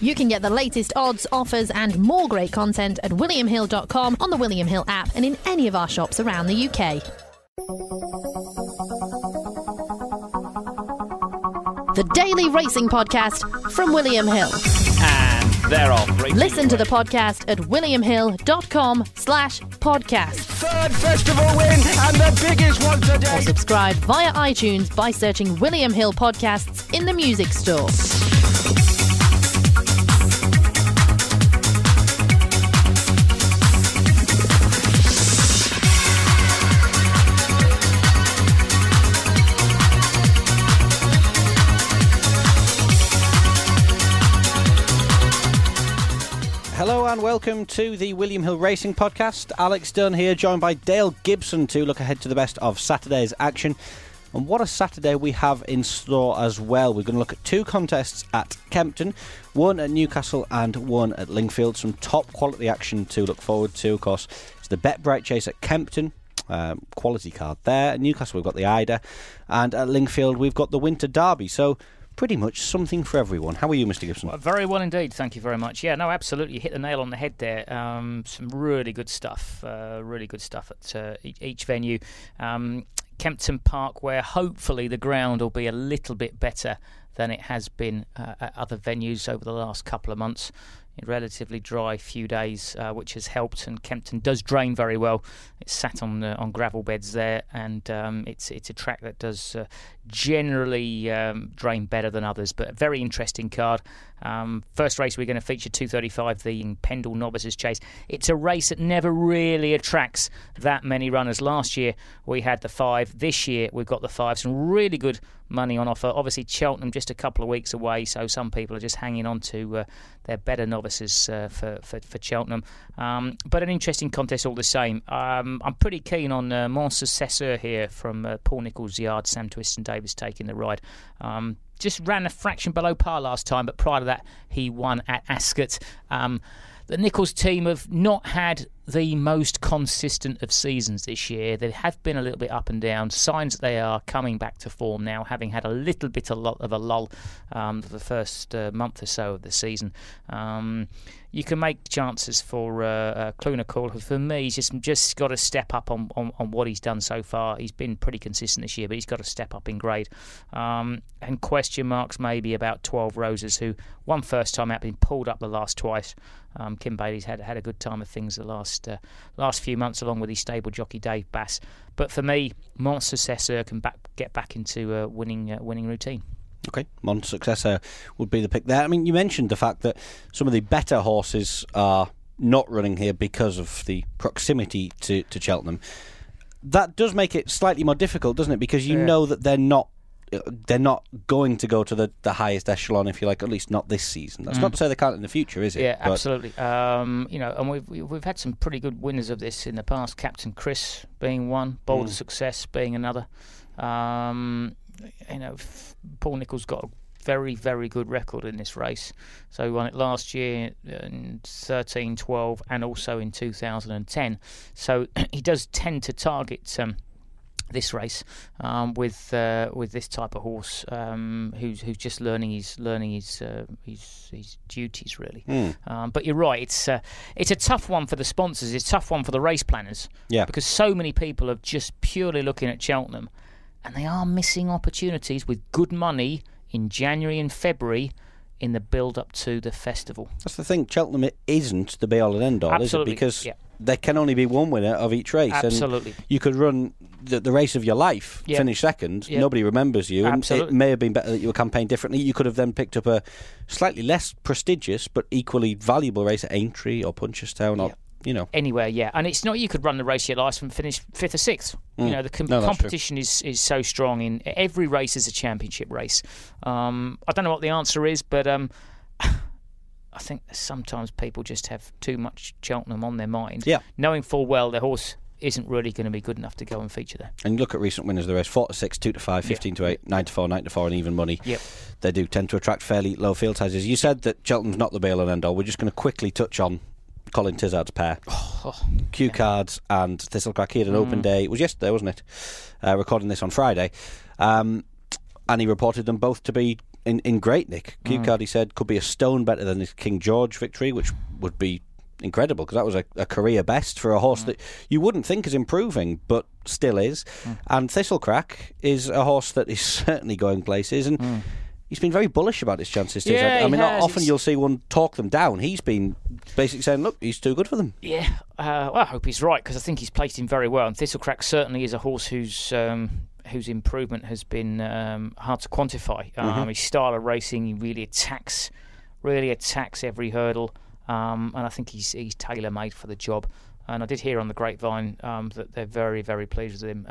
You can get the latest odds, offers and more great content at williamhill.com, on the William Hill app and in any of our shops around the UK. The Daily Racing Podcast from William Hill. And they're off. Listen to the podcast at williamhill.com/podcast. Third festival win and the biggest one today. Or subscribe via iTunes by searching William Hill Podcasts in the music store. Hello and welcome to the William Hill Racing Podcast. Alex Dunn here, joined by Dale Gibson to look ahead to the best of Saturday's action. And what a Saturday we have in store as well. We're going to look at two contests at Kempton, one at Newcastle and one at Lingfield. Some top quality action to look forward to, of course. It's the Bet Bright Chase at Kempton. Quality card there. At Newcastle we've got the Ida, and at Lingfield we've got the Winter Derby. So pretty much something for everyone. How are you, Mr. Gibson? Well, very well indeed, thank you very much. Yeah, no, absolutely, you hit the nail on the head there. Some really good stuff at each venue. Kempton Park, where hopefully the ground will be a little bit better than it has been at other venues over the last couple of months. A relatively dry few days, which has helped, and Kempton does drain very well. It's sat on gravel beds there, and it's a track that does generally drain better than others, but a very interesting card. First race we're going to feature 2:35, the Pendle Novices Chase. It's a race that never really attracts that many runners. Last year we had the 5, this year we've got the 5. Some really good money on offer. Obviously Cheltenham just a couple of weeks away, so some people are just hanging on to their better novices for Cheltenham. But an interesting contest all the same. I'm pretty keen on Mon Successeur here from Paul Nicholls' yard. Sam Twist and Davis taking the ride. Just ran a fraction below par last time, but prior to that he won at Ascot. The Nicholls team have not had the most consistent of seasons this year. They have been a little bit up and down. Signs that they are coming back to form now, having had a little bit of a lull for the first month or so of the season. You can make chances for Clunical, who for me he's just got to step up on what he's done so far. He's been pretty consistent this year, but he's got to step up in grade. And question marks maybe about 12 Roses, who won first time out, been pulled up the last twice. Kim Bailey's had a good time of things the last few months, along with his stable jockey Dave Bass. But for me, Mon Successeur can get back into a winning routine. Okay, Mon Successor would be the pick there. I mean, you mentioned the fact that some of the better horses are not running here because of the proximity to Cheltenham. That does make it slightly more difficult, doesn't it? Because you know that they're not going to go to the highest echelon, if you like, at least not this season. That's not to say they can't in the future, is it? Yeah, absolutely. And we've had some pretty good winners of this in the past. Captain Chris being one, Boulder Success being another. Paul Nicholls got a very, very good record in this race. So he won it last year in 13, 12 and also in 2010. So he does tend to target this race with this type of horse who's just learning his duties, really. But you're right, it's a tough one for the sponsors. It's a tough one for the race planners. Yeah. Because so many people are just purely looking at Cheltenham, and they are missing opportunities with good money in January and February in the build-up to the festival. That's the thing. Cheltenham isn't the be-all and end-all, Absolutely. is it? Because there can only be one winner of each race. Absolutely. And you could run the race of your life, finish second, nobody remembers you, and it may have been better that you were campaigned differently. You could have then picked up a slightly less prestigious but equally valuable race at Aintree or Punchestown or anywhere, and it's not you could run the race of your life and finish 5th or 6th. The competition is so strong. In every race is a championship race. I don't know what the answer is, but I think sometimes people just have too much Cheltenham on their mind, knowing full well their horse isn't really going to be good enough to go and feature there. And you look at recent winners of the race: 4 to 6, 2 to 5, 15 to 8, 9 to 4, 9 to 4, and even money. They do tend to attract fairly low field sizes. You said that Cheltenham's not the be all and end all. We're just going to quickly touch on Colin Tizard's pair. Q Cards and Thistlecrack. He had an open day. It was yesterday, wasn't it? Recording this on Friday. And he reported them both to be in great nick. Q-Card, he said, could be a stone better than his King George victory, which would be incredible because that was a career best for a horse that you wouldn't think is improving, but still is. And Thistlecrack is a horse that is certainly going places, and he's been very bullish about his chances too. Yeah, I mean, not often it's... you'll see one talk them down. He's been basically saying, look, he's too good for them. Yeah, well, I hope he's right because I think he's placed him very well. And Thistlecrack certainly is a horse whose improvement has been hard to quantify. His style of racing, he really attacks every hurdle. And I think he's tailor-made for the job. And I did hear on the grapevine that they're very, very pleased with him.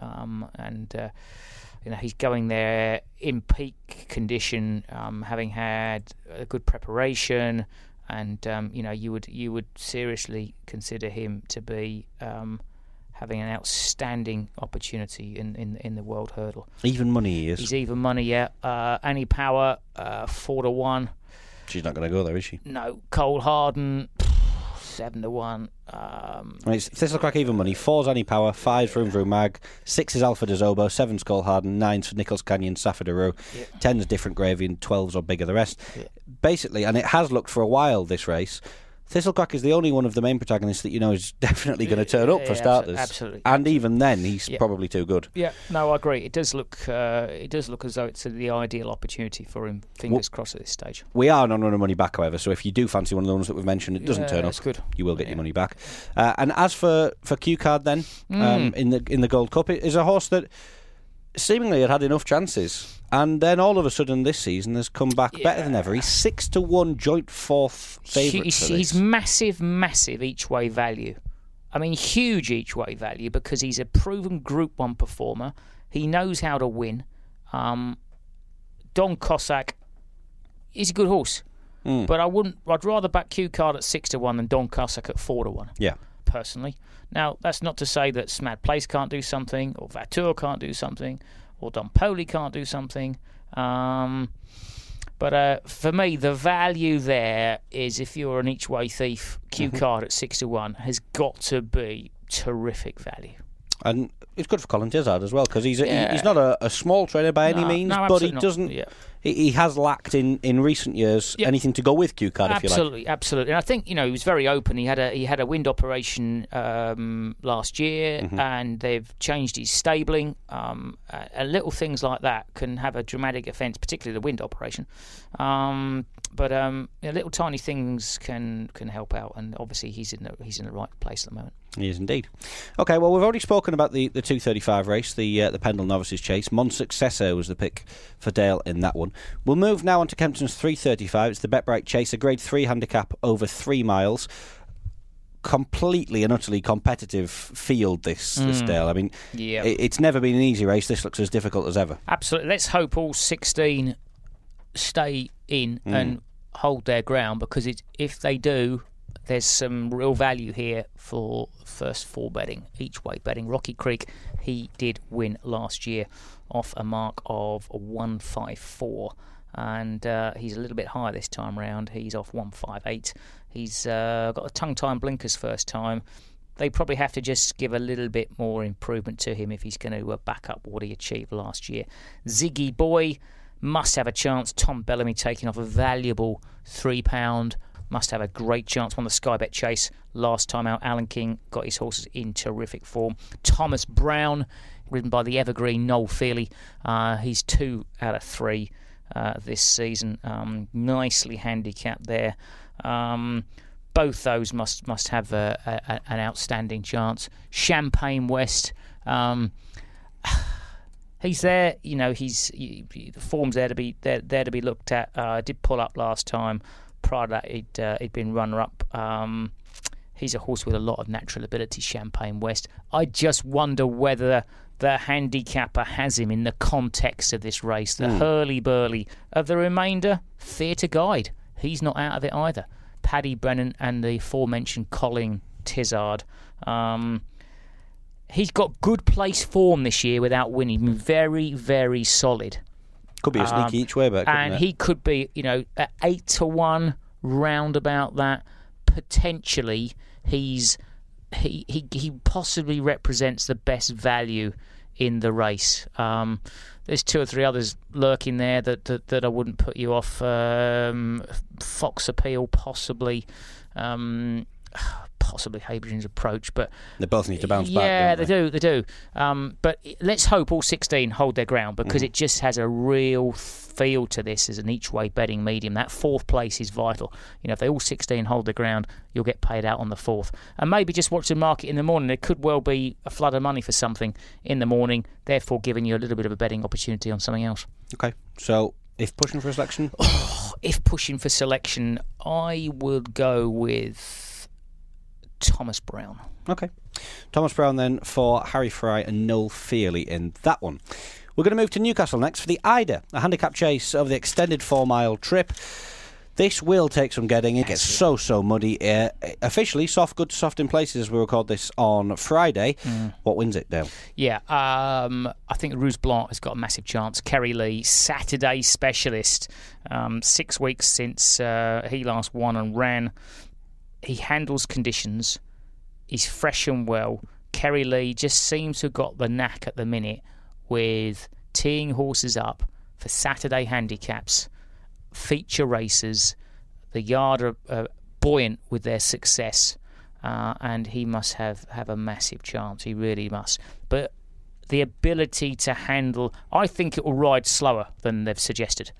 He's going there in peak condition, having had a good preparation, and you would seriously consider him to be having an outstanding opportunity in the World Hurdle. Even money he is. He's even money, yeah. Annie Power, 4-1. She's not going to go there, is she? No. Cole Harden, 7-1. It's Thistlecrack even money. 4's Annie Power, 5's Vroom Vroom Mag, 6 is Alpha de Zobo, 7's Cole Harden, 9's for Nichols Canyon, Safford Row, 10's Different Gravy, and 12's or bigger the rest. Basically, and it has looked for a while, this race, Thistlecrack is the only one of the main protagonists that you know is definitely going to turn up for starters. Absolutely. And even then, he's probably too good. Yeah, no, I agree. It does look as though it's the ideal opportunity for him. Fingers crossed at this stage. We are non-runner money back, however. So if you do fancy one of the ones that we've mentioned, it doesn't turn up. Good. You will get your money back. And as for Q-Card, then in the Gold Cup, it is a horse that seemingly had enough chances. And then all of a sudden this season has come back better than ever. He's 6-1 joint fourth favourite. He's massive each way value. I mean, huge each way value because he's a proven Group 1 performer. He knows how to win. Don Cossack is a good horse, but I'd rather back Q-Card at 6-1 than Don Cossack at 4-1. Yeah, personally. Now that's not to say that Smad Place can't do something, or Vatour can't do something, or Don Poli can't do something. But for me, the value there is if you're an each-way thief, Q-Card at 6-1 has got to be terrific value. And it's good for Colin Tizard as well because he's not a small trainer by any means, but he doesn't. Yeah. He has lacked in recent years anything to go with Q-Card. Absolutely, absolutely. And I think he was very open. He had a wind operation last year, and they've changed his stabling. And little things like that can have a dramatic effect, particularly the wind operation. But little tiny things can help out, and obviously he's in the right place at the moment. He is indeed. Okay, well, we've already spoken about the 235 race, the Pendle Novices Chase. Mon Successor was the pick for Dale in that one. We'll move now on to Kempton's 335. It's the Bet-Bright Chase, a Grade 3 handicap over 3 miles. Completely and utterly competitive field, this Dale. I mean, it's never been an easy race. This looks as difficult as ever. Absolutely. Let's hope all 16 stay in and hold their ground, because if they do, there's some real value here for first 4 betting, each way betting. Rocky Creek, he did win last year off a mark of 154, and he's a little bit higher this time round. He's off 158. He's got a tongue-time blinkers first time. They probably have to just give a little bit more improvement to him if he's going to back up what he achieved last year. Ziggy Boy must have a chance. Tom Bellamy taking off a valuable £3. Must have a great chance. Won the Sky Bet Chase last time out. Alan King got his horses in terrific form. Thomas Brown, ridden by the evergreen Noel Feely. He's 2 out of 3 this season. Nicely handicapped there. Both those must have an outstanding chance. Champagne West. He's there. The form's there to be looked at. Did pull up last time. Prior to that, he'd been runner-up. He's a horse with a lot of natural ability, Champagne West. I just wonder whether the handicapper has him in the context of this race. The hurly-burly of the remainder, Theatre Guide. He's not out of it either. Paddy Brennan and the aforementioned Colin Tizard. He's got good place form this year without winning. Very, very solid. Could be a sneaky each way back, and he could be, at 8-1, round about that. Potentially, he possibly represents the best value in the race. There's 2 or 3 others lurking there that I wouldn't put you off. Fox Appeal, possibly. Possibly Hadrian's Approach, but they both need to bounce back. Yeah, don't they do. But let's hope all 16 hold their ground, because it just has a real feel to this as an each-way betting medium. That 4th place is vital. If they all 16 hold their ground, you'll get paid out on the 4th. And maybe just watch the market in the morning. There could well be a flood of money for something in the morning, therefore giving you a little bit of a betting opportunity on something else. Okay, so if pushing for a selection? If pushing for selection, I would go with Thomas Brown. Okay. Thomas Brown then for Harry Fry and Noel Fearley in that one. We're going to move to Newcastle next for the Ida, a handicap chase of the extended 4-mile trip. This will take some getting. It gets so muddy. Officially, good to soft in places as we record this on Friday. What wins it, Dale? Yeah, I think Rouge Blanc has got a massive chance. Kerry Lee, Saturday specialist. 6 weeks since he last won and ran. He handles conditions. He's fresh and well. Kerry Lee just seems to have got the knack at the minute with teeing horses up for Saturday handicaps, feature races. The yard are buoyant with their success, and he must have a massive chance. He really must. But the ability to handle, I think it will ride slower than they've suggested.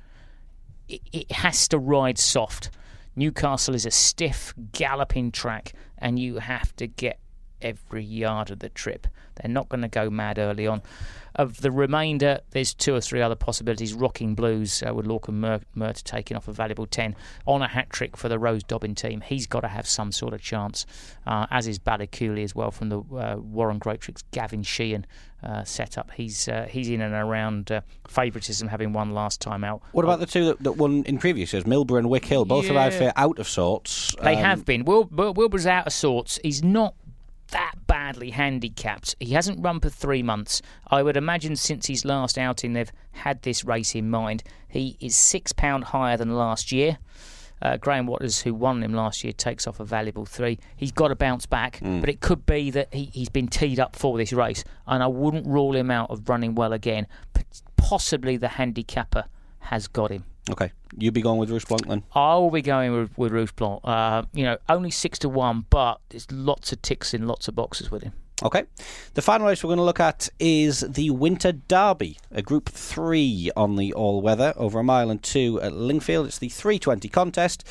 It has to ride soft. Newcastle is a stiff, galloping track, and you have to get every yard of the trip. They're not going to go mad early on. Of the remainder, there's 2 or 3 other possibilities. Rocking Blues with Lorcan Murta taking off a valuable 10 on a hat-trick for the Rose Dobbin team. He's got to have some sort of chance, as is Ballycooley as well from the Warren Greatrix Gavin Sheehan setup. He's in and around favouritism, having won last time out. What about the 2 that won in previous years? Milborough and Wick Hill both arrived here out of sorts. They have been. Wilbur's out of sorts. He's not that badly handicapped. He hasn't run for 3 months. I would imagine since his last outing they've had this race in mind. He is £6 higher than last year. Graham Waters, who won him last year, takes off a valuable 3. He's got to bounce back, but it could be that he's been teed up for this race, and I wouldn't rule him out of running well again. Possibly the handicapper has got him. Okay, you be going with Rouge Blanc then? I will be going with Rouge Blanc. Only 6-1, but there's lots of ticks in lots of boxes with him. Okay. The final race we're going to look at is the Winter Derby, a Group 3 on the all-weather, over 1 mile and 2 at Lingfield. It's the 3:20 contest.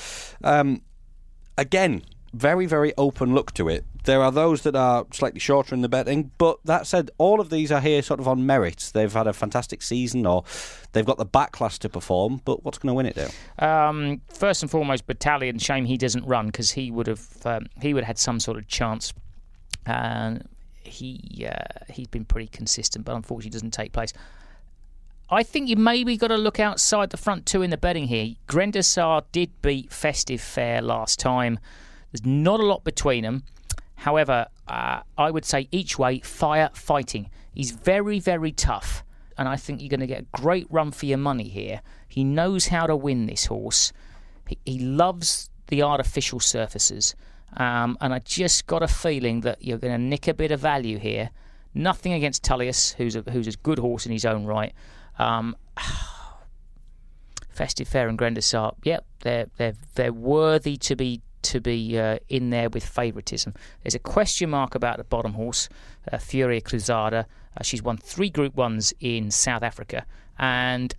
Again, very, very open look to it. There are those that are slightly shorter in the betting, but that said, all of these are here sort of on merit. They've had a fantastic season, or they've got the backlash to perform, but what's going to win it, Dale? First and foremost, Battalion. Shame he doesn't run, because he would have had some sort of chance. He's been pretty consistent, but unfortunately doesn't take place. I think you maybe got to look outside the front 2 in the betting here. Grandisar did beat Festive Fair last time. There's not a lot between them. However, I would say each way, fire fighting. He's very, very tough, and I think you're going to get a great run for your money here. He knows how to win this horse. He loves the artificial surfaces, and I just got a feeling that you're going to nick a bit of value here. Nothing against Tullius, who's a good horse in his own right. Festive Fair and Grandisar, yep, they're worthy to be in there with favouritism. There's a question mark about the bottom horse, Furia Cruzada. She's won 3 Group 1s in South Africa, and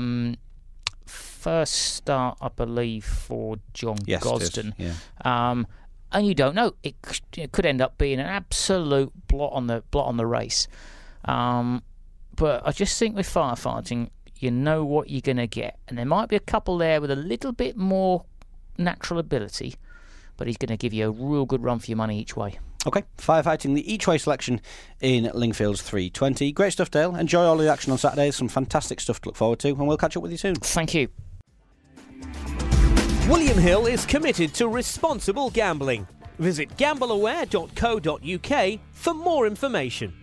first start, I believe, for John Gosden. Yeah. And you don't know; it could end up being an absolute blot on the race. But I just think with firefighting, you know what you're going to get, and there might be a couple there with a little bit more natural ability, but he's going to give you a real good run for your money each way. Okay, firefighting, the each way selection in Lingfield's 3:20. Great stuff, Dale. Enjoy all the action on Saturday. Some fantastic stuff to look forward to, and we'll catch up with you soon. Thank you. William Hill is committed to responsible gambling. Visit gambleaware.co.uk for more information.